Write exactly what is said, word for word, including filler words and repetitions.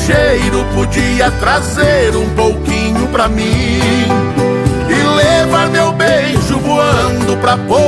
cheiro podia trazer um pouquinho pra mim e levar meu beijo voando pra pôr